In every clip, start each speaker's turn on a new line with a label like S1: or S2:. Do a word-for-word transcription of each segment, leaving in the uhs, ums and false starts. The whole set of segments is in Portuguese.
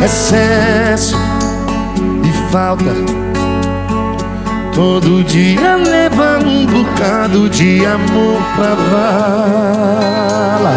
S1: excesso e falta. Todo dia leva um bocado de amor pra vala.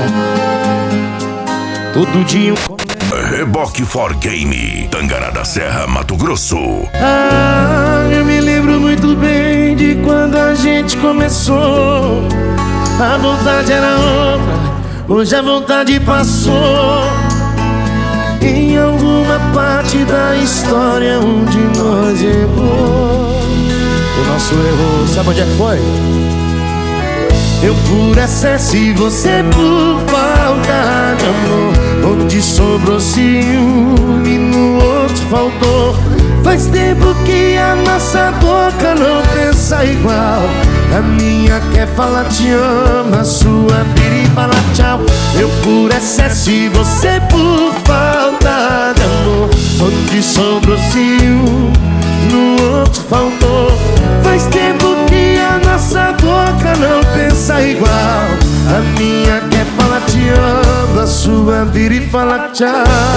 S1: Todo dia um...
S2: Reboque for Game, Tangará da Serra, Mato Grosso.
S1: Ah, eu me lembro muito bem de quando a gente começou. A vontade era outra, hoje a vontade passou. Em alguma parte da história onde nós errou. O nosso erro, sabe onde é que foi? Eu por excesso e você por falta de amor. Onde sobrou ciúme, no outro faltou. Faz tempo que a nossa boca não pensa igual. A minha quer falar te ama, a sua vira e fala tchau. Eu por excesso e você por falta de amor. Onde sobrou ciúme, no outro faltou. Faz tempo que a nossa boca não pensa igual. A minha quer falar te ama, a sua vira e fala tchau.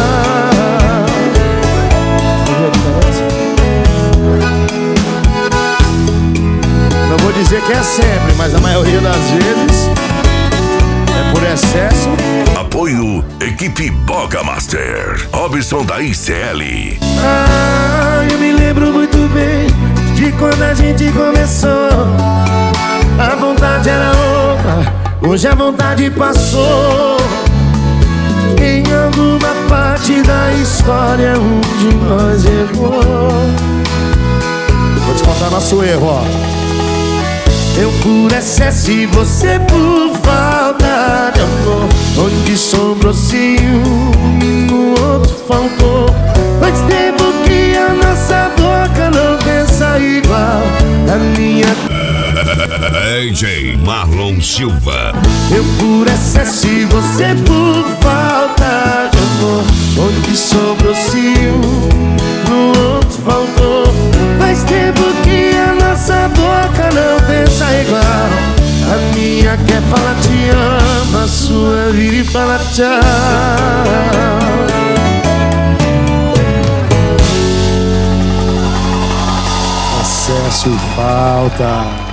S1: Não vou dizer que é sempre, mas a maioria das vezes é por excesso.
S2: Apoio Equipe Boga Master, Robson da I C L.
S1: Ah, eu me lembro muito bem de quando a gente começou. A vontade era outra, hoje a vontade passou. Em alguma parte da história onde nós errou. Vou te contar nosso erro, ó. Eu por excesso e você por falta de amor. Onde sobrou ciúme, no outro faltou. Faz tempo que a nossa boca não pensa igual. A minha...
S2: D J Marlon Silva.
S1: Eu por excesso e você por falta de amor. Onde sobrou ciúme, no outro faltou. Faz tempo que a nossa boca não pensa igual. A minha quer falar te ama, a sua vira e fala tchau. Excesso e falta.